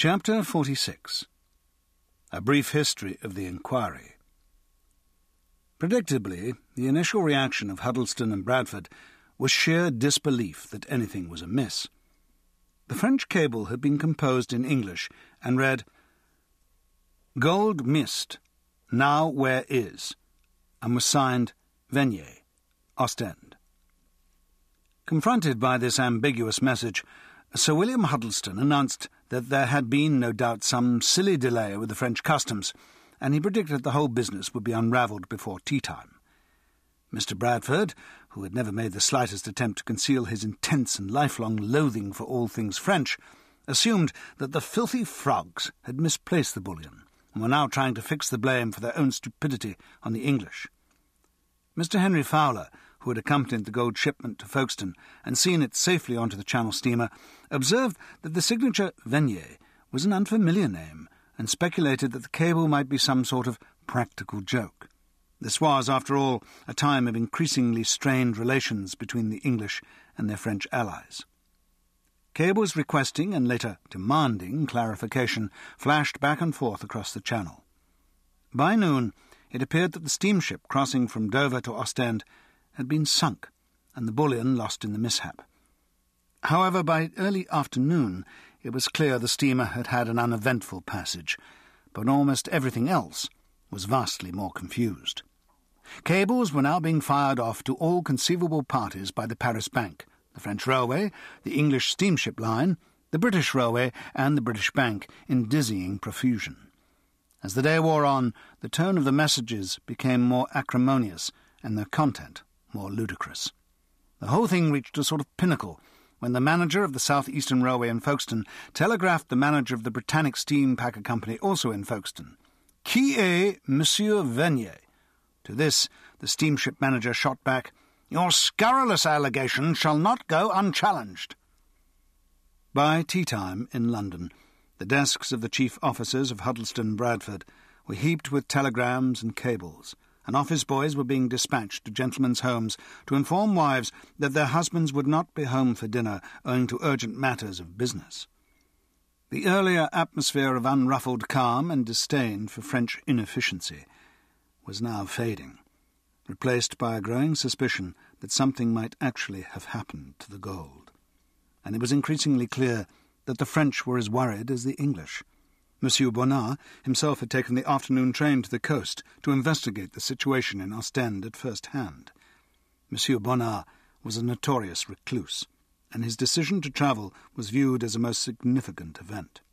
Chapter 46. A brief history of the inquiry. Predictably, the initial reaction of Huddleston and Bradford was sheer disbelief that anything was amiss. The French cable had been composed in English and read, "Gold missed, now where is," and was signed Venier, Ostend. Confronted by this ambiguous message, Sir William Huddleston announced that there had been, no doubt, some silly delay with the French customs, and he predicted the whole business would be unravelled before tea-time. Mr. Bradford, who had never made the slightest attempt to conceal his intense and lifelong loathing for all things French, assumed that the filthy frogs had misplaced the bullion and were now trying to fix the blame for their own stupidity on the English. Mr. Henry Fowler, who had accompanied the gold shipment to Folkestone and seen it safely onto the Channel steamer, observed that the signature Venier was an unfamiliar name and speculated that the cable might be some sort of practical joke. This was, after all, a time of increasingly strained relations between the English and their French allies. Cables requesting and later demanding clarification flashed back and forth across the Channel. By noon, it appeared that the steamship crossing from Dover to Ostend had been sunk, and the bullion lost in the mishap. However, by early afternoon it was clear the steamer had had an uneventful passage, but almost everything else was vastly more confused. Cables were now being fired off to all conceivable parties by the Paris Bank, the French Railway, the English steamship line, the British Railway, and the British Bank in dizzying profusion. As the day wore on, the tone of the messages became more acrimonious and their content more ludicrous. The whole thing reached a sort of pinnacle when the manager of the South Eastern Railway in Folkestone telegraphed the manager of the Britannic Steam Packet Company, also in Folkestone, "Qui est Monsieur Venier?" To this, the steamship manager shot back, "Your scurrilous allegation shall not go unchallenged." By tea-time in London, the desks of the chief officers of Huddleston and Bradford were heaped with telegrams and cables, and office boys were being dispatched to gentlemen's homes to inform wives that their husbands would not be home for dinner owing to urgent matters of business. The earlier atmosphere of unruffled calm and disdain for French inefficiency was now fading, replaced by a growing suspicion that something might actually have happened to the gold. And it was increasingly clear that the French were as worried as the English. Monsieur Bonnat himself had taken the afternoon train to the coast to investigate the situation in Ostend at first hand. Monsieur Bonnat was a notorious recluse, and his decision to travel was viewed as a most significant event.